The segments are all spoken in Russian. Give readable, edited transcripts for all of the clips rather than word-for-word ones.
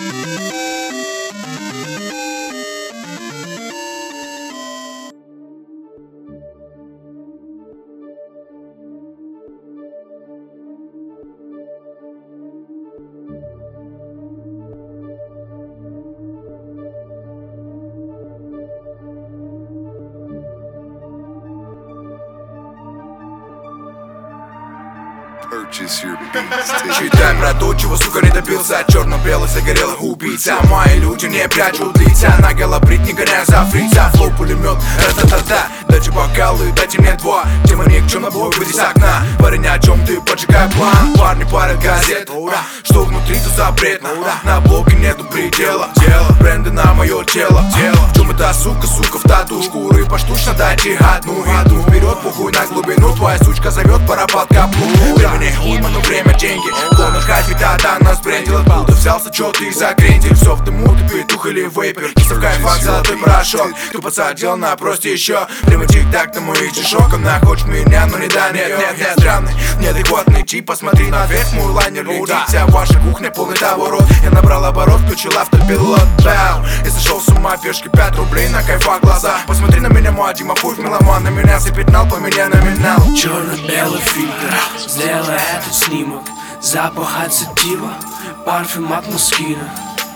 Читай про то, чего, сука, не добился. Черно-белый загорелый убийца. Мои люди не прячут лица. Наголо брить, не гоняя за фрица. Флоу, пулемет, ра-та-та-та. Дайте бокалы, дайте мне два. Тема ни к чему, бой, выйди с окна. Парень, о чем ты, поджигай план. Парни парят газету, что внутри, то запретно. На блоке нету предела. Бренды на мое тело. В чем эта сука, в тату. Шкуры поштучно дайте одну. Иду вперед, похуй на глубину. Твоя сучка зовет, пора под каплу. Времени уйма, но время деньги. Клоны хайпит, а та нас брендил. Откуда взялся, чё ты загрендил? Все в дыму, ты петух или вейпер. Кисов кайфак, золотой порошок. Ты подсадил на прости еще. Время тик-так, на моих чешок. Она хочет меня, но не да, нет. Странный, неадекватный тип. Посмотри наверх, мой лайнер летит. Вся ваша кухня полный товорот. Я набрал оборот, включил автопилот. И сошел с ума, пешки 5 рублей на кайфа глаза. Посмотри на меня, мой Дима, пусть меломан. На меня запятнал, поменяй номинал. Черно-белый фильтр, сделай этот снимок. Запах от сатива, парфюм от Москина.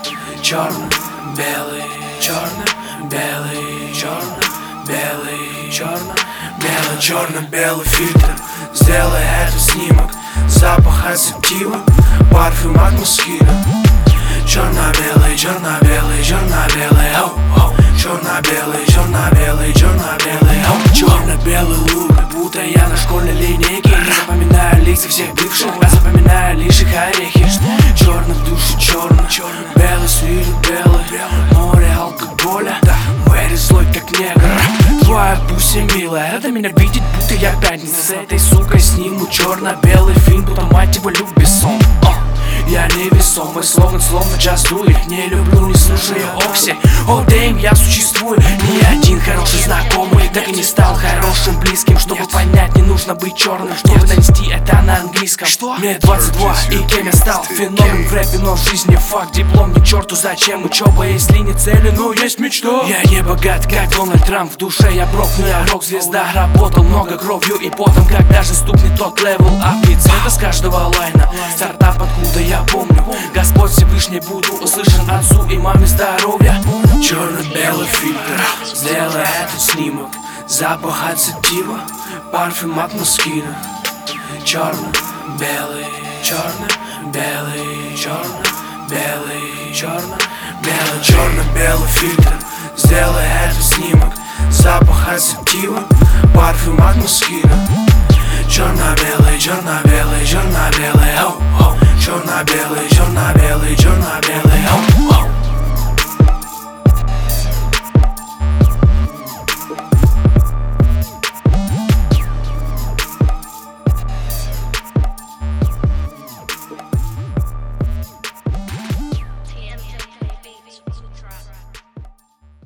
Черно-белый, черно-белый, черно-белый, черно-белый, черно-белый фильтр, сделай этот снимок. Запах от сатива, парфюм от Москина. Черно-белый, черно-белый, черно-белый, оу. Черно-белый, черно-белый, черно-белый, оу. Черно-белый лук, будто я на школьной линейке. Не запоминаю лица всех бывших, а запоминаю лишь их орехи. Черный в душе черный, белый свирит белый. Море алкоголя, Мэри злой как негр. Твоя пуся милая, рада меня видеть, будто я пятница. С этой сукой сниму черно-белый фильм, будто мать его Люк Бессон. Я невесомый, словно just do it. Не люблю, не слушаю Окси. О, дэйм, я существую. Ни один хороший знакомый так и не стал хорошим близким. Чтобы понять, не нужно быть черным, чтобы донести это на английском. Мне 22, и кем я стал? Феномен в рэпе, но в жизни факт. Диплом ни черту, зачем учеба, если не цели, но есть мечта. Я не богат, как Дональд Трамп. В душе я брок, но я рок-звезда. Работал много кровью и потом, когда же стукнет тот левел ап. Ведь это с каждого лайна. Стартап, откуда я помню. Господь Всевышний, буду услышан отцу и маме здоровья. Черно-белый фильтр, сделай этот снимок. Запах от сатива, парфюм от Москина. Черно-белый, черно-белый, черно-белый, черно-белый, черно-белый фильтр, сделай этот снимок. Запах от сатива, парфюм от Москина. Черно-белый, черно-белый, черно-белый, оу. Черно-белый, черно-белый, черно-белый, оу.